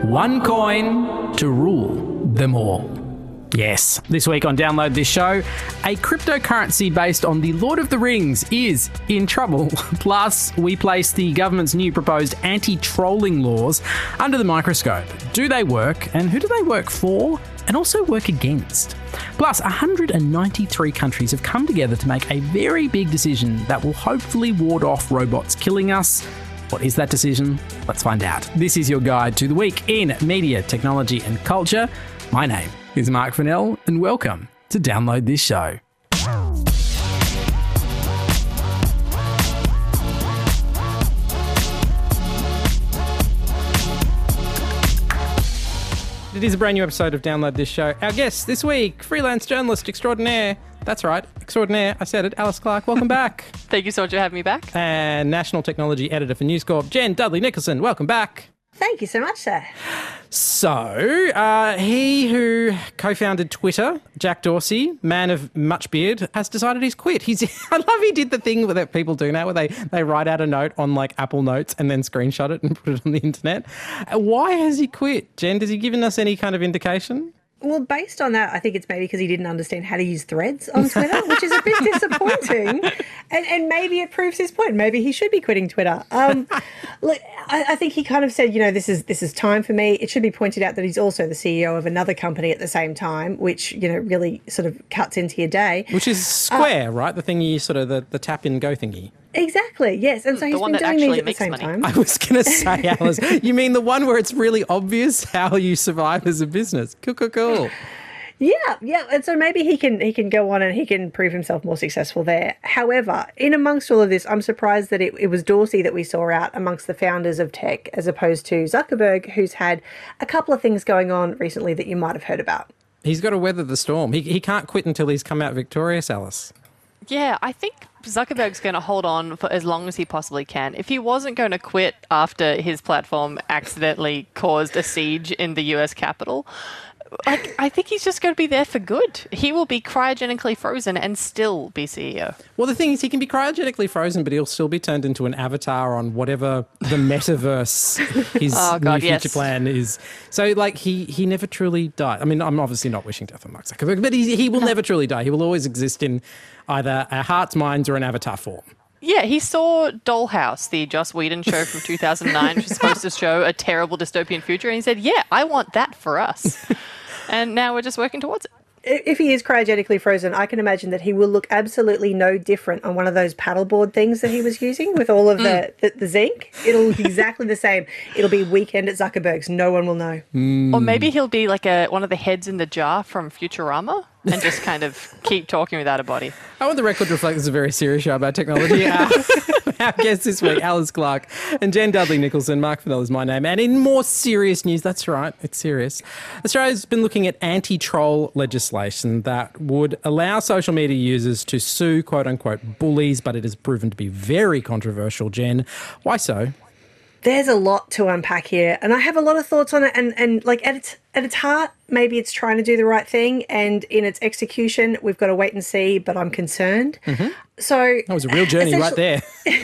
One coin to rule them all. Yes, this week on Download This Show, a cryptocurrency based on the Lord of the Rings is in trouble. Plus, we place the government's new proposed anti-trolling laws under the microscope. Do they work, and who do they work for, and also work against? Plus, 193 countries have come together to make a very big decision that will hopefully ward off robots killing us. What is that decision? Let's find out. This is your guide to the week in media, technology and culture. My name is Mark Fennell, and welcome to Download This Show. It is a brand new episode of Download This Show. Our guest this week, freelance journalist extraordinaire. That's right, extraordinaire. I said it. Alice Clark, welcome back. Thank you so much for having me back. And National Technology Editor for News Corp, Jen Dudley-Nicholson, welcome back. Thank you so much, sir. So, he who co-founded Twitter, Jack Dorsey, man of much beard, has decided he's quit. I love he did the thing that people do now where they write out a note on like Apple Notes and then screenshot it and put it on the internet. Why has he quit? Jen, has he given us any kind of indication? Well, based on that, I think it's maybe because he didn't understand how to use threads on Twitter, which is a bit disappointing. And maybe it proves his point. Maybe he should be quitting Twitter. Look, I think he kind of said, this is time for me. It should be pointed out that he's also the CEO of another company at the same time, which, really sort of cuts into your day. Which is Square, right? The thingy, sort of the tap and go thingy. Exactly, yes. And so he's been doing these at the same time. I was going to say, Alice, you mean the one where it's really obvious how you survive as a business. Cool. Yeah. And so maybe he can go on and he can prove himself more successful there. However, in amongst all of this, I'm surprised that it was Dorsey that we saw out amongst the founders of tech as opposed to Zuckerberg, who's had a couple of things going on recently that you might have heard about. He's got to weather the storm. He can't quit until he's come out victorious, Alice. Yeah, I think Zuckerberg's going to hold on for as long as he possibly can. If he wasn't going to quit after his platform accidentally caused a siege in the US Capitol, I think he's just going to be there for good. He will be cryogenically frozen and still be CEO. Well, the thing is, he can be cryogenically frozen, but he'll still be turned into an avatar on whatever the metaverse his new future plan is. So, he never truly died. I mean, I'm obviously not wishing death on Mark Zuckerberg, but he will never truly die. He will always exist in either our hearts, minds, or an avatar form. Yeah, he saw Dollhouse, the Joss Whedon show from 2009, which was supposed to show a terrible dystopian future, and he said, yeah, I want that for us. And now we're just working towards it. If he is cryogenically frozen, I can imagine that he will look absolutely no different on one of those paddleboard things that he was using with all of the zinc. It'll look exactly the same. It'll be Weekend at Zuckerberg's. No one will know. Or maybe he'll be like one of the heads in the jar from Futurama and just kind of keep talking without a body. I want the record to reflect this is a very serious show about technology. Our guests this week, Alice Clark and Jen Dudley-Nicholson. Mark Fennell is my name. And in more serious news, that's right, it's serious, Australia's been looking at anti-troll legislation that would allow social media users to sue quote-unquote bullies, but it has proven to be very controversial. Jen, why so? There's a lot to unpack here, and I have a lot of thoughts on it. And at its heart, maybe it's trying to do the right thing, and in its execution, we've got to wait and see. But I'm concerned. Mm-hmm. So that was a real journey right there.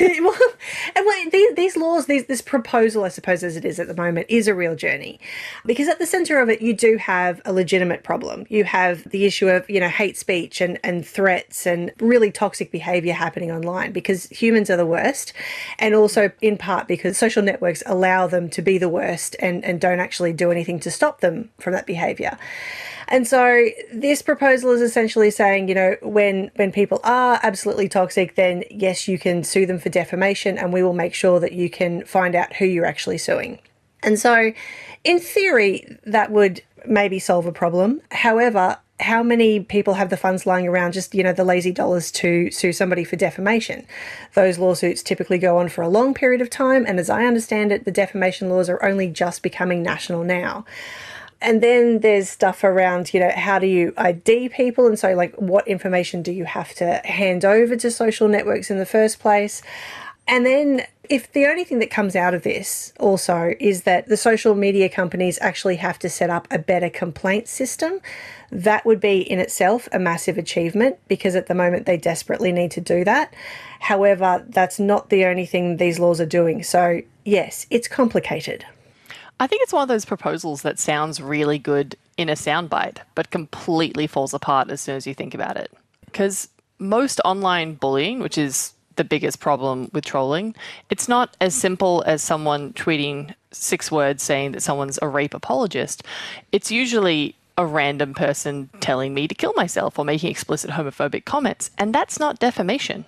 These laws, this proposal, I suppose, as it is at the moment, is a real journey, because at the centre of it, you do have a legitimate problem. You have the issue of hate speech and threats and really toxic behaviour happening online, because humans are the worst, and also in part because social networks allow them to be the worst and don't actually do anything to stop them from that behaviour. And so this proposal is essentially saying, when people are absolutely toxic, then yes, you can sue them for defamation, and we will make sure that you can find out who you're actually suing. And so in theory, that would maybe solve a problem. However, how many people have the funds lying around, just, the lazy dollars to sue somebody for defamation? Those lawsuits typically go on for a long period of time. And as I understand it, the defamation laws are only just becoming national now. And then there's stuff around, how do you ID people? And so, what information do you have to hand over to social networks in the first place? And then if the only thing that comes out of this also is that the social media companies actually have to set up a better complaint system, that would be in itself a massive achievement, because at the moment they desperately need to do that. However, that's not the only thing these laws are doing. So yes, it's complicated. I think it's one of those proposals that sounds really good in a soundbite, but completely falls apart as soon as you think about it. Because most online bullying, which is the biggest problem with trolling, it's not as simple as someone tweeting 6 words saying that someone's a rape apologist. It's usually a random person telling me to kill myself or making explicit homophobic comments, and that's not defamation.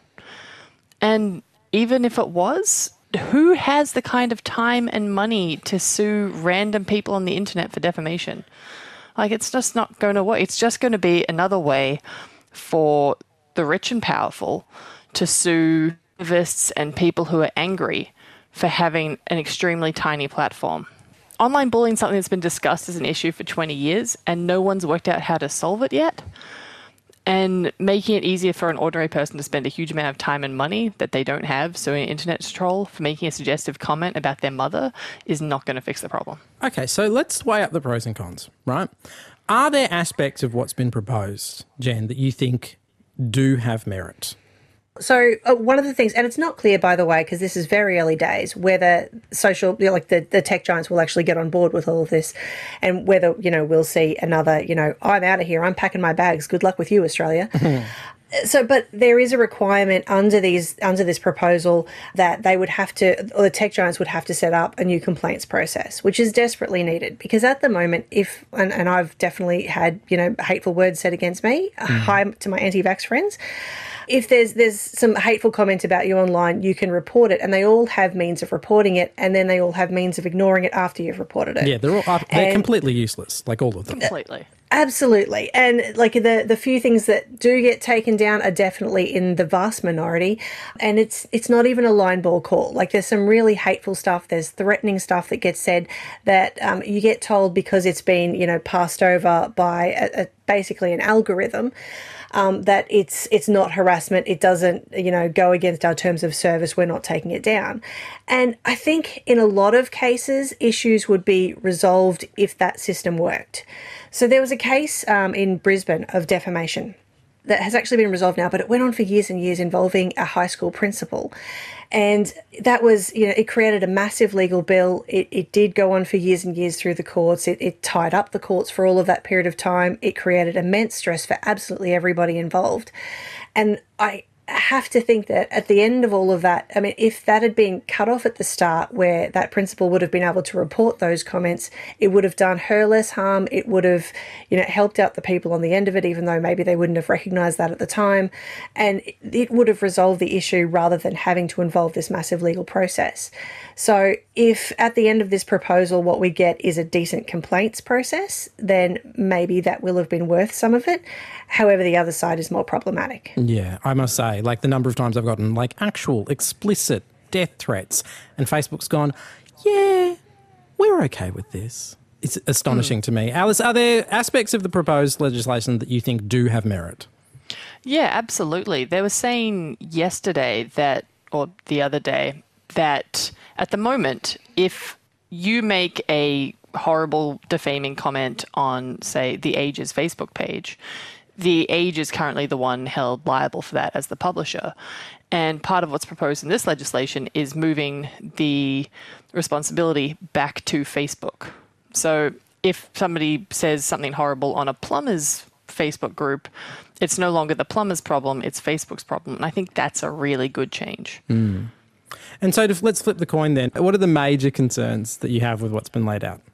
And even if it was, who has the kind of time and money to sue random people on the internet for defamation? Like, it's just not going to work. It's just going to be another way for the rich and powerful to sue activists and people who are angry for having an extremely tiny platform. Online bullying is something that's been discussed as an issue for 20 years, and no one's worked out how to solve it yet. And making it easier for an ordinary person to spend a huge amount of time and money that they don't have suing an internet troll for making a suggestive comment about their mother is not going to fix the problem. Okay, so let's weigh up the pros and cons, right? Are there aspects of what's been proposed, Jen, that you think do have merit? So one of the things, and it's not clear, by the way, because this is very early days, whether the tech giants will actually get on board with all of this, and whether, we'll see another, I'm out of here, I'm packing my bags, good luck with you, Australia. So, but there is a requirement under this proposal that they would have to, or the tech giants would have to set up a new complaints process, which is desperately needed, because at the moment, and I've definitely had, hateful words said against me, hi to my anti-vax friends. If there's some hateful comment about you online, you can report it, and they all have means of reporting it, and then they all have means of ignoring it after you've reported it. Yeah, they're completely useless, like all of them. Completely. Absolutely. And like the few things that do get taken down are definitely in the vast minority. And it's not even a line ball call. Like, there's some really hateful stuff. There's threatening stuff that gets said that you get told because it's been, passed over by basically an algorithm. That it's not harassment. It doesn't, go against our terms of service. We're not taking it down. And I think in a lot of cases, issues would be resolved if that system worked. So there was a case in Brisbane of defamation that has actually been resolved now, but it went on for years and years, involving a high school principal. And that was, it created a massive legal bill. It did go on for years and years through the courts. It tied up the courts for all of that period of time. It created immense stress for absolutely everybody involved. And I have to think that at the end of all of that, I mean, if that had been cut off at the start, where that principal would have been able to report those comments, it would have done her less harm. It would have, helped out the people on the end of it, even though maybe they wouldn't have recognised that at the time. And it would have resolved the issue rather than having to involve this massive legal process. So if at the end of this proposal what we get is a decent complaints process, then maybe that will have been worth some of it. However, the other side is more problematic. Yeah, I must say, like, the number of times I've gotten actual explicit death threats, and Facebook's gone, yeah, we're okay with this. It's astonishing to me. Alice, are there aspects of the proposed legislation that you think do have merit? Yeah, absolutely. They were saying yesterday or the other day, that at the moment, if you make a horrible defaming comment on, say, The Age's Facebook page, The Age is currently the one held liable for that as the publisher. And part of what's proposed in this legislation is moving the responsibility back to Facebook. So if somebody says something horrible on a plumber's Facebook group, it's no longer the plumber's problem, it's Facebook's problem. And I think that's a really good change. Mm. And so let's flip the coin then. What are the major concerns that you have with what's been laid out?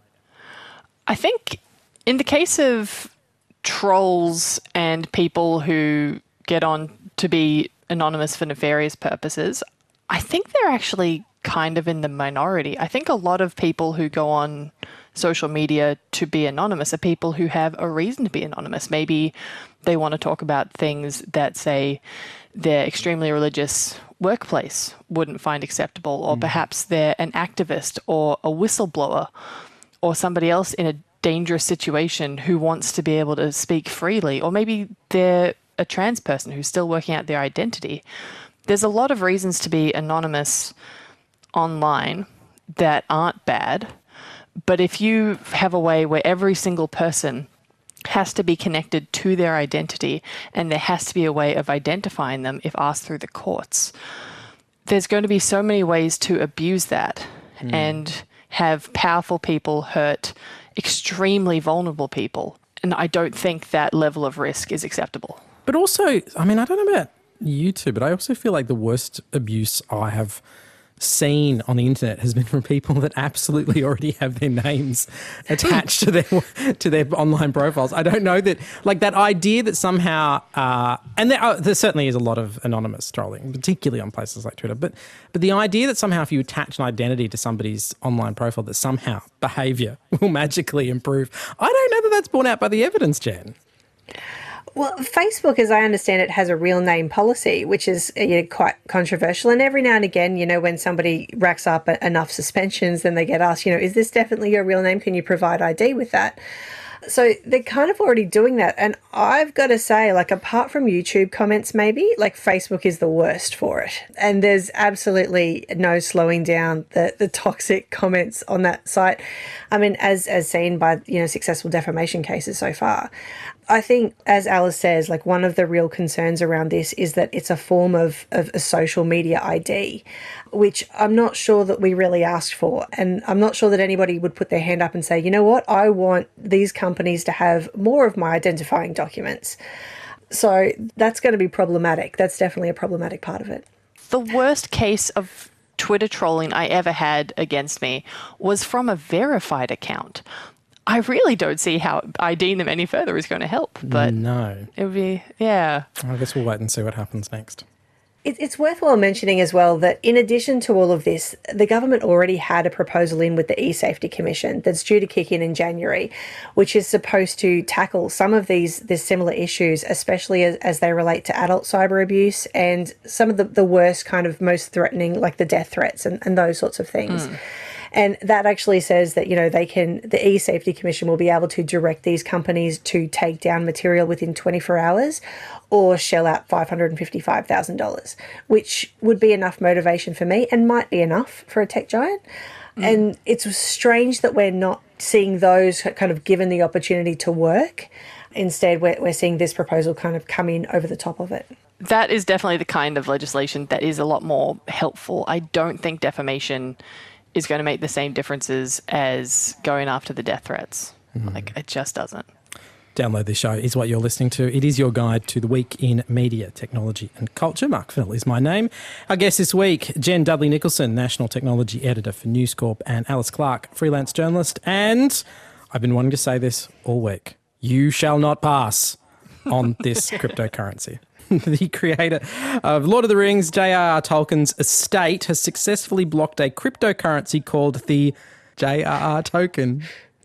I think in the case of trolls and people who get on to be anonymous for nefarious purposes, I think they're actually kind of in the minority. I think a lot of people who go on social media to be anonymous are people who have a reason to be anonymous. Maybe they want to talk about things that, say, their extremely religious workplace wouldn't find acceptable, or perhaps they're an activist or a whistleblower or somebody else in a dangerous situation who wants to be able to speak freely, or maybe they're a trans person who's still working out their identity. There's a lot of reasons to be anonymous online that aren't bad, but if you have a way where every single person has to be connected to their identity and there has to be a way of identifying them if asked through the courts, there's going to be so many ways to abuse that. And have powerful people hurt extremely vulnerable people. And I don't think that level of risk is acceptable. But also, I mean, I don't know about you two, but I also feel like the worst abuse I have seen on the internet has been from people that absolutely already have their names attached to their online profiles. I don't know that, like, that idea that somehow, and there certainly is a lot of anonymous trolling, particularly on places like Twitter, but the idea that somehow if you attach an identity to somebody's online profile that somehow behaviour will magically improve, I don't know that that's borne out by the evidence, Jen. Well, Facebook, as I understand it, has a real name policy, which is quite controversial. And every now and again, when somebody racks up enough suspensions, then they get asked, is this definitely your real name? Can you provide ID with that? So they're kind of already doing that. And I've got to say, like, apart from YouTube comments, maybe, like, Facebook is the worst for it. And there's absolutely no slowing down the toxic comments on that site. I mean, as seen by, successful defamation cases so far. I think, as Alice says, like, one of the real concerns around this is that it's a form of a social media ID, which I'm not sure that we really asked for. And I'm not sure that anybody would put their hand up and say, you know what, I want these companies to have more of my identifying documents. So that's going to be problematic. That's definitely a problematic part of it. The worst case of Twitter trolling I ever had against me was from a verified account. I really don't see how IDing them any further is going to help. But no. It would be, yeah. I guess we'll wait and see what happens next. It's worthwhile mentioning as well that in addition to all of this, the government already had a proposal in with the eSafety Commission that's due to kick in January, which is supposed to tackle some of these similar issues, especially as they relate to adult cyber abuse and some of the worst kind of most threatening, like the death threats and those sorts of things. And that actually says that, the eSafety Commission will be able to direct these companies to take down material within 24 hours or shell out $555,000, which would be enough motivation for me and might be enough for a tech giant. And it's strange that we're not seeing those kind of given the opportunity to work. Instead, we're seeing this proposal kind of come in over the top of it. That is definitely the kind of legislation that is a lot more helpful. I don't think defamation is going to make the same differences as going after the death threats. Like, it just doesn't. Download This Show is what you're listening to. It is your guide to the week in media, technology and culture. Mark Fennell is my name. Our guest this week, Jen Dudley-Nicholson, National Technology Editor for News Corp, and Alice Clark, freelance journalist. And I've been wanting to say this all week. You shall not pass on this cryptocurrency. The creator of Lord of the Rings, J.R.R. Tolkien's estate, has successfully blocked a cryptocurrency called the J.R.R. token,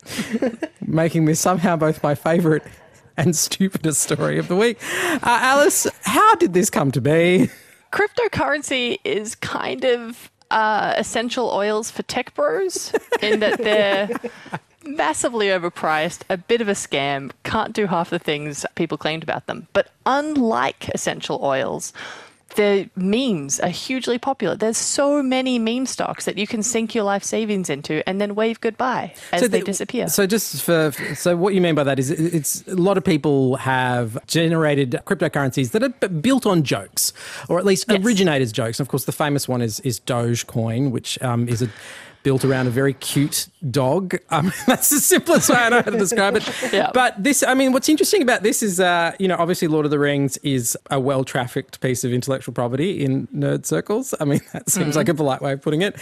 making this somehow both my favourite and stupidest story of the week. Alice, how did this come to be? Cryptocurrency is kind of essential oils for tech bros in that they're massively overpriced, a bit of a scam, can't do half the things people claimed about them. But unlike essential oils, their memes are hugely popular. There's so many meme stocks that you can sink your life savings into and then wave goodbye as they disappear. So so what you mean by that is it's a lot of people have generated cryptocurrencies that are built on jokes, or at least originate as jokes. And of course, the famous one is Dogecoin, which is built around a very cute dog. That's the simplest way I know how to describe it. Yeah. But this, I mean, what's interesting about this is, obviously Lord of the Rings is a well-trafficked piece of intellectual property in nerd circles. I mean, that seems like a polite way of putting it.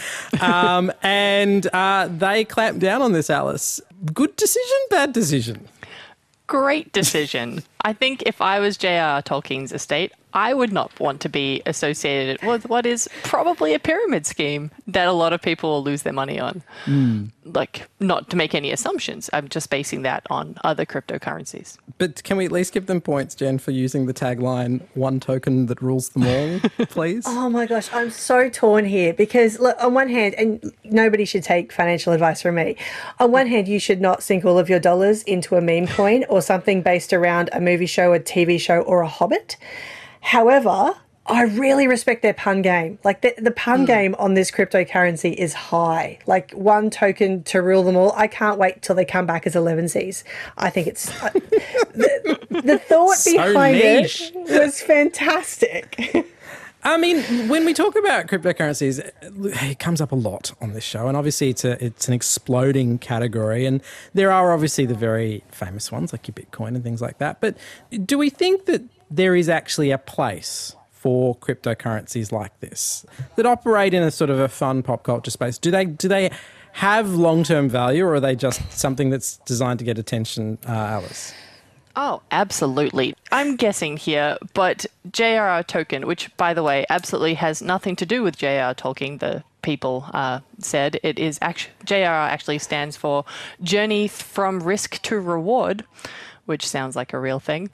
And they clamped down on this, Alice. Good decision, bad decision? Great decision. I think if I was J.R.R. Tolkien's estate, I would not want to be associated with what is probably a pyramid scheme that a lot of people will lose their money on. Like, not to make any assumptions. I'm just basing that on other cryptocurrencies. But can we at least give them points, Jen, for using the tagline, one token that rules them all, please? Oh my gosh, I'm so torn here because, look, on one hand, and nobody should take financial advice from me, on one hand, you should not sink all of your dollars into a meme coin or something based around a movie show, a TV show, or a Hobbit. However, I really respect their pun game. Like, the pun game on this cryptocurrency is high. Like, one token to rule them all. I can't wait till they come back as 11Cs. I think it's... the thought behind it was fantastic. I mean, when we talk about cryptocurrencies, it comes up a lot on this show, and obviously it's an exploding category, and there are obviously the very famous ones like your Bitcoin and things like that. But do we think that there is actually a place for cryptocurrencies like this that operate in a sort of a fun pop culture space? Do they have long-term value, or are they just something that's designed to get attention, Alice? Oh, absolutely. I'm guessing here, but J.R.R. Tolkien, which, by the way, absolutely has nothing to do with J.R.R. Tolkien, the people said. It is J.R.R. actually stands for Journey from Risk to Reward, which sounds like a real thing.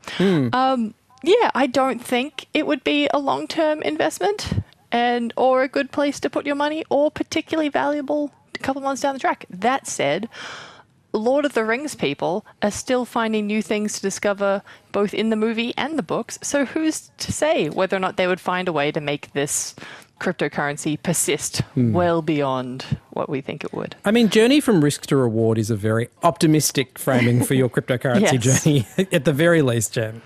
Yeah, I don't think it would be a long-term investment or a good place to put your money, or particularly valuable a couple of months down the track. That said, Lord of the Rings people are still finding new things to discover both in the movie and the books. So who's to say whether or not they would find a way to make this cryptocurrency persist well beyond what we think it would? I mean, Journey from Risk to Reward is a very optimistic framing for your cryptocurrency journey, at the very least, Jen.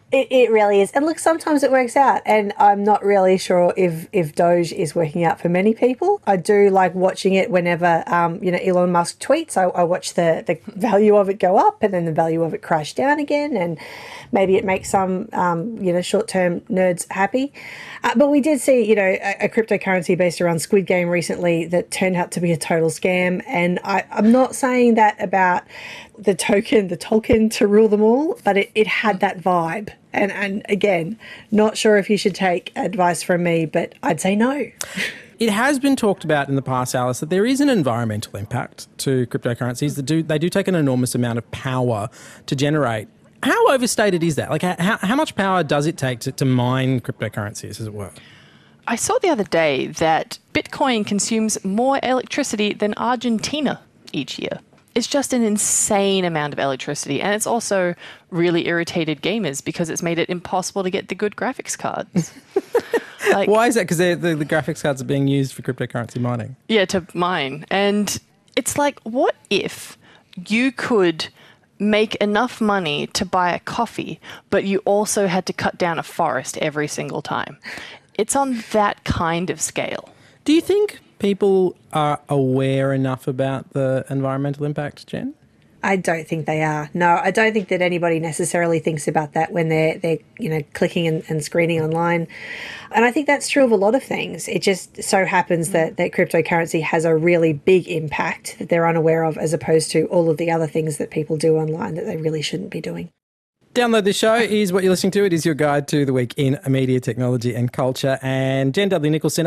It really is. And look, sometimes it works out. And I'm not really sure if Doge is working out for many people. I do like watching it whenever, Elon Musk tweets. I watch the value of it go up and then the value of it crash down again. And maybe it makes some, short-term nerds happy. But we did see, a cryptocurrency based around Squid Game recently that turned out to be a total scam. And I'm not saying that about the Tolkien to rule them all, but it had that vibe. And again, not sure if you should take advice from me, but I'd say no. It has been talked about in the past, Alice, that there is an environmental impact to cryptocurrencies. They do take an enormous amount of power to generate. How overstated is that? Like, how much power does it take to mine cryptocurrencies, as it were? I saw the other day that Bitcoin consumes more electricity than Argentina each year. It's just an insane amount of electricity, and it's also really irritated gamers because it's made it impossible to get the good graphics cards. Why is that? Because the graphics cards are being used for cryptocurrency mining. Yeah, to mine. And it's like, what if you could make enough money to buy a coffee, but you also had to cut down a forest every single time? It's on that kind of scale. Do you think people are aware enough about the environmental impact, Jen? I don't think they are. No, I don't think that anybody necessarily thinks about that when they're clicking and screening online. And I think that's true of a lot of things. It just so happens that cryptocurrency has a really big impact that they're unaware of, as opposed to all of the other things that people do online that they really shouldn't be doing. Download This Show is what you're listening to. It is your guide to the week in media, technology and culture. And Jen W. Nicholson,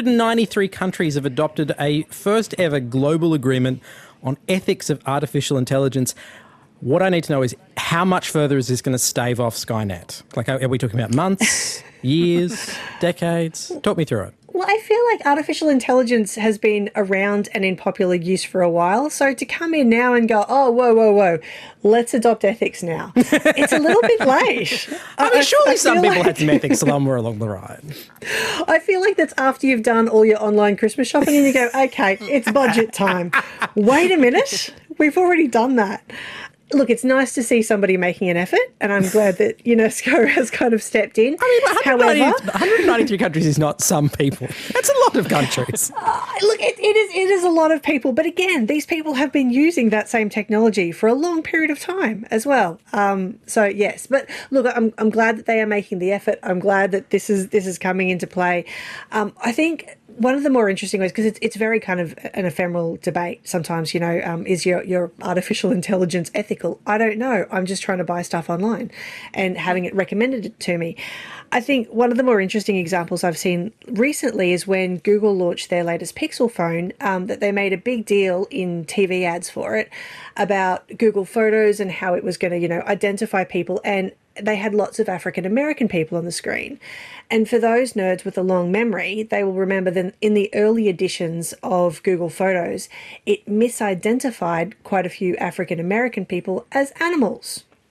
193 countries have adopted a first ever global agreement on ethics of artificial intelligence. What I need to know is, how much further is this going to stave off Skynet? Like, are we talking about months, years, decades? Talk me through it. Well, I feel like artificial intelligence has been around and in popular use for a while. So to come in now and go, oh, whoa, let's adopt ethics now. It's a little bit late. I mean, surely some people had some ethics somewhere along the ride. I feel like that's after you've done all your online Christmas shopping and you go, okay, it's budget time. Wait a minute, we've already done that. Look, it's nice to see somebody making an effort, and I'm glad that UNESCO has kind of stepped in. I mean, 193 countries is not some people. That's a lot of countries. Look, it is a lot of people. But again, these people have been using that same technology for a long period of time as well. So, yes. But look, I'm glad that they are making the effort. I'm glad that this is coming into play. I think one of the more interesting ways, because it's very kind of an ephemeral debate sometimes, is your artificial intelligence ethical? I don't know. I'm just trying to buy stuff online and having it recommended to me. I think one of the more interesting examples I've seen recently is when Google launched their latest Pixel phone, that they made a big deal in TV ads for it about Google Photos and how it was going to, identify people, and they had lots of African American people on the screen. And for those nerds with a long memory, they will remember that in the early editions of Google Photos, it misidentified quite a few African American people as animals.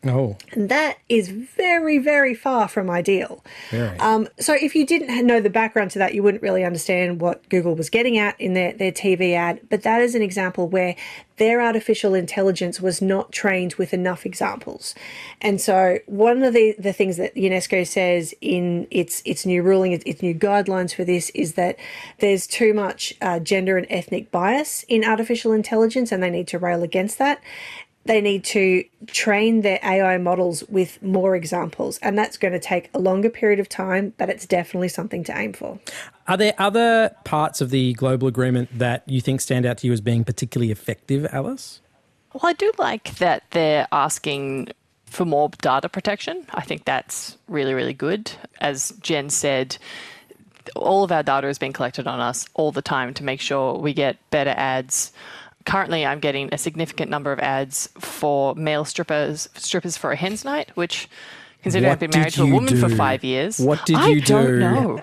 Oh. And that is very, very far from ideal. Very. So if you didn't know the background to that, you wouldn't really understand what Google was getting at in their TV ad. But that is an example where their artificial intelligence was not trained with enough examples. And so one of the things that UNESCO says in its new ruling, its new guidelines for this, is that there's too much gender and ethnic bias in artificial intelligence, and they need to rail against that. They need to train their AI models with more examples, and that's going to take a longer period of time, but it's definitely something to aim for. Are there other parts of the global agreement that you think stand out to you as being particularly effective, Alice? Well, I do like that they're asking for more data protection. I think that's really, really good. As Jen said, all of our data is being collected on us all the time to make sure we get better ads. Currently, I'm getting a significant number of ads for male strippers for a hen's night, which, considering I've been married to a woman for 5 years, what did you do? I don't know.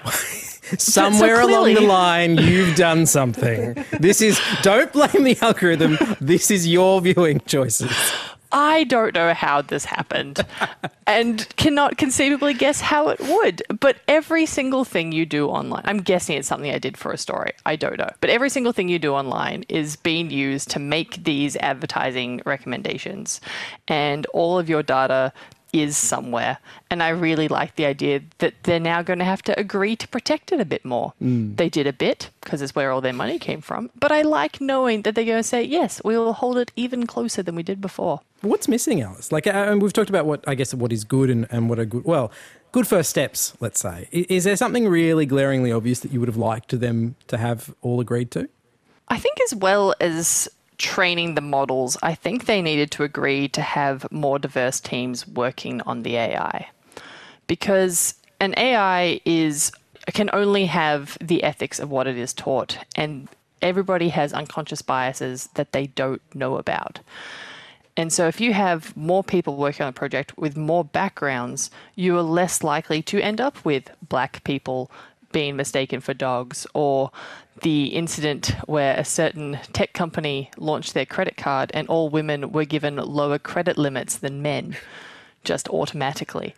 Somewhere along the line, you've done something. Don't blame the algorithm. This is your viewing choices. I don't know how this happened and cannot conceivably guess how it would. But every single thing you do online, I'm guessing it's something I did for a story. I don't know. But every single thing you do online is being used to make these advertising recommendations. And all of your data is somewhere. And I really like the idea that they're now going to have to agree to protect it a bit more. They did a bit because it's where all their money came from. But I like knowing that they're going to say, yes, we will hold it even closer than we did before. What's missing, Alice? And we've talked about what is good and what are good first steps, let's say. Is there something really glaringly obvious that you would have liked them to have all agreed to? I think as well as training the models, I think they needed to agree to have more diverse teams working on the AI. Because an AI can only have the ethics of what it is taught, and everybody has unconscious biases that they don't know about. And so if you have more people working on a project with more backgrounds, you are less likely to end up with black people being mistaken for dogs, or the incident where a certain tech company launched their credit card and all women were given lower credit limits than men, just automatically.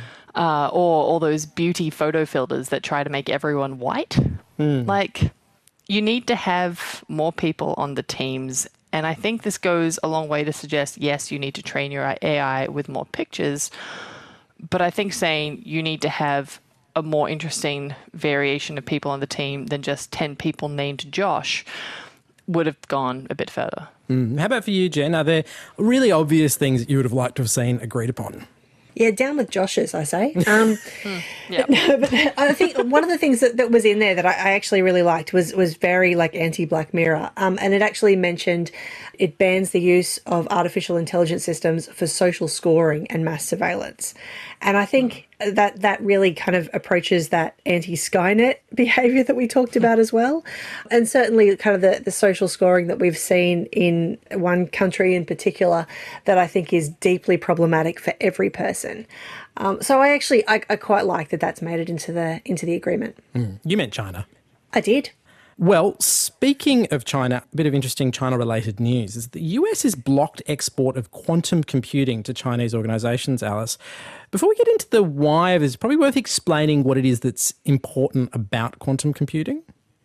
Or all those beauty photo filters that try to make everyone white. Like, you need to have more people on the teams. And I think this goes a long way to suggest, yes, you need to train your AI with more pictures. But I think saying you need to have a more interesting variation of people on the team than just 10 people named Josh would have gone a bit further. How about for you, Jen? Are there really obvious things that you would have liked to have seen agreed upon? Yeah, down with Josh's, I say. Yeah. But I think one of the things that was in there that I actually really liked was very like anti-Black Mirror. And it actually mentioned it bans the use of artificial intelligence systems for social scoring and mass surveillance. And I think that really kind of approaches that anti-Skynet behaviour that we talked about as well. And certainly kind of the social scoring that we've seen in one country in particular that I think is deeply problematic for every person. So I quite like that that's made it into the agreement. You meant China. I did. Well, speaking of China, a bit of interesting China-related news is the US has blocked export of quantum computing to Chinese organisations, Alice. Before we get into the why of this, it's probably worth explaining what it is that's important about quantum computing.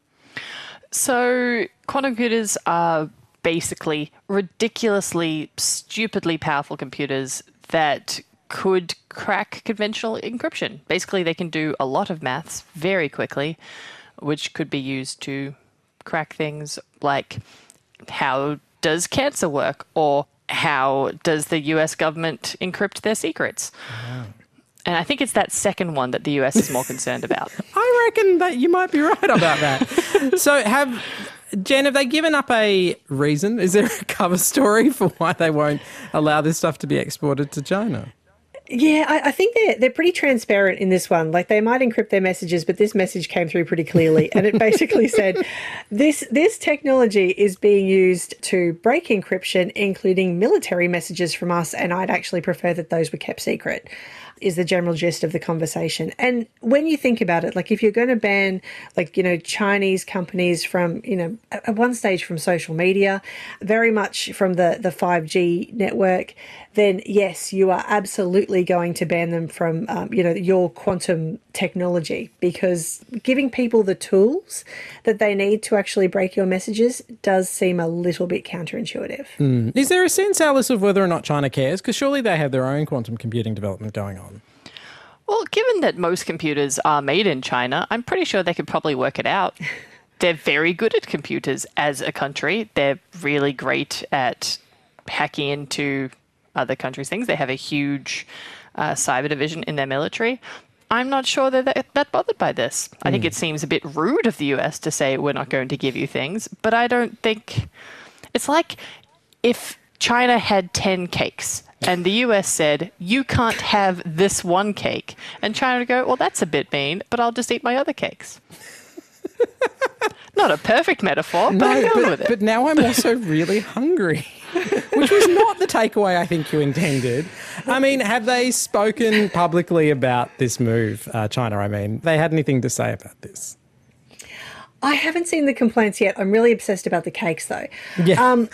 So quantum computers are basically ridiculously, stupidly powerful computers that could crack conventional encryption. Basically, they can do a lot of maths very quickly, which could be used to crack things like how does cancer work, or how does the US government encrypt their secrets? Wow. And I think it's that second one that the US is more concerned about. I reckon that you might be right about that. So Jen, have they given up a reason? Is there a cover story for why they won't allow this stuff to be exported to China? Yeah, I think they're pretty transparent in this one. Like, they might encrypt their messages, but this message came through pretty clearly. And it basically said, this technology is being used to break encryption, including military messages from us, and I'd actually prefer that those were kept secret. is the general gist of the conversation. And when you think about it, like if you're going to ban, like, Chinese companies from, at one stage from social media, very much from the 5G network, then yes, you are absolutely going to ban them from, your quantum technology, because giving people the tools that they need to actually break your messages does seem a little bit counterintuitive. Is there a sense, Alice, of whether or not China cares? Because surely they have their own quantum computing development going on. Well, given that most computers are made in China, I'm pretty sure they could probably work it out. They're very good at computers as a country. They're really great at hacking into other countries' things. They have a huge cyber division in their military. I'm not sure they're that bothered by this. I think it seems a bit rude of the US to say we're not going to give you things, but I don't think... It's like if China had 10 cakes and the US said, you can't have this one cake, and China would go, well, that's a bit mean, but I'll just eat my other cakes. Not a perfect metaphor, but I'm going with it. But now I'm also really hungry, which was not the takeaway I think you intended. I mean, have they spoken publicly about this move, China? I mean, they had anything to say about this? I haven't seen the complaints yet. I'm really obsessed about the cakes, though. Yeah.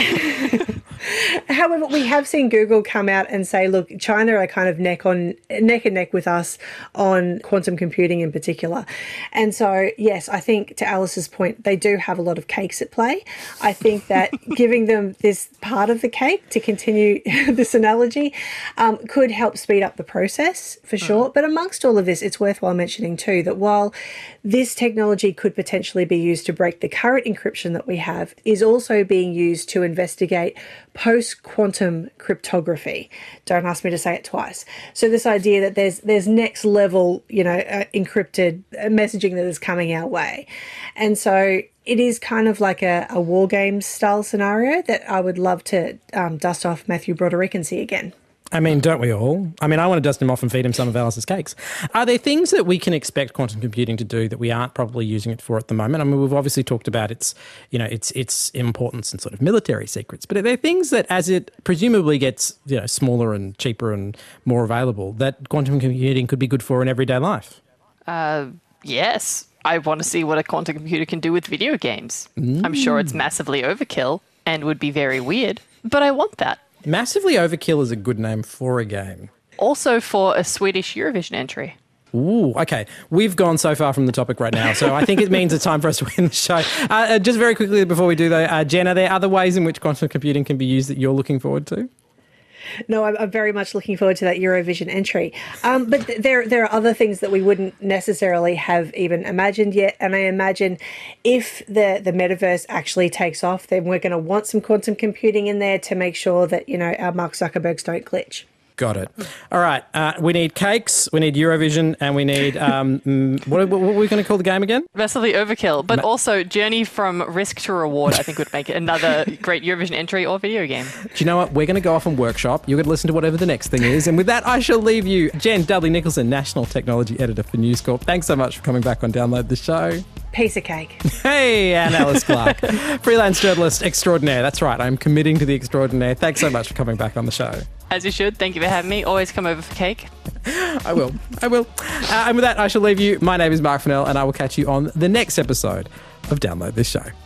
However, we have seen Google come out and say, look, China are kind of neck and neck with us on quantum computing in particular. And so, yes, I think to Alice's point, they do have a lot of cakes at play. I think that giving them this part of the cake, to continue this analogy, could help speed up the process for sure. But amongst all of this, it's worthwhile mentioning too that while this technology could potentially be used to break the current encryption that we have, is also being used to investigate post-quantum cryptography. Don't ask me to say it twice. So this idea that there's next level, encrypted messaging that is coming our way. And so it is kind of like a war games style scenario that I would love to dust off Matthew Broderick and see again. I mean, don't we all? I mean, I want to dust him off and feed him some of Alice's cakes. Are there things that we can expect quantum computing to do that we aren't probably using it for at the moment? I mean, we've obviously talked about its importance in sort of military secrets, but are there things that, as it presumably gets, smaller and cheaper and more available, that quantum computing could be good for in everyday life? Yes. I want to see what a quantum computer can do with video games. I'm sure it's massively overkill and would be very weird, but I want that. Massively Overkill is a good name for a game. Also for a Swedish Eurovision entry. Ooh, okay. We've gone so far from the topic right now, so I think it means it's time for us to end the show. Just very quickly before we do though, Jen, are there other ways in which quantum computing can be used that you're looking forward to? No, I'm very much looking forward to that Eurovision entry. But there are other things that we wouldn't necessarily have even imagined yet. And I imagine if the metaverse actually takes off, then we're going to want some quantum computing in there to make sure that, our Mark Zuckerbergs don't glitch. Got it. All right. We need cakes, we need Eurovision, and we need, what are we going to call the game again? Massively Overkill, but also Journey from Risk to Reward, I think would make it another great Eurovision entry or video game. Do you know what? We're going to go off and workshop. You're going to listen to whatever the next thing is. And with that, I shall leave you. Jen Dudley-Nicholson, National Technology Editor for News Corp. Thanks so much for coming back on Download the Show. Piece of cake. Hey, and Alice Clark, freelance journalist extraordinaire. That's right. I'm committing to the extraordinaire. Thanks so much for coming back on the show. As you should. Thank you for having me. Always come over for cake. I will. And with that, I shall leave you. My name is Mark Fennell, and I will catch you on the next episode of Download This Show.